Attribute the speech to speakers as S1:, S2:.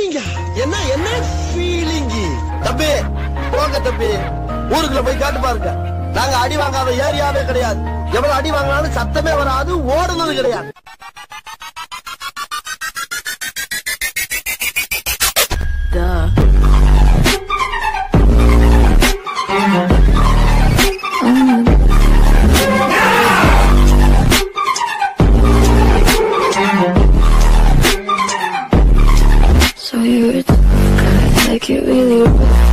S1: ஃபீலிங்கா? என்ன என்ன ஃபீலிங்? தம்பி போங்க தம்பி, ஊருக்குள்ள போய் காட்டு பாருங்க. நாங்க அடி வாங்காத ஏரியாவே கிடையாது. எவ்வளவு அடி வாங்கினாலும் சத்தமே வராது, ஓடுனது கிடையாது.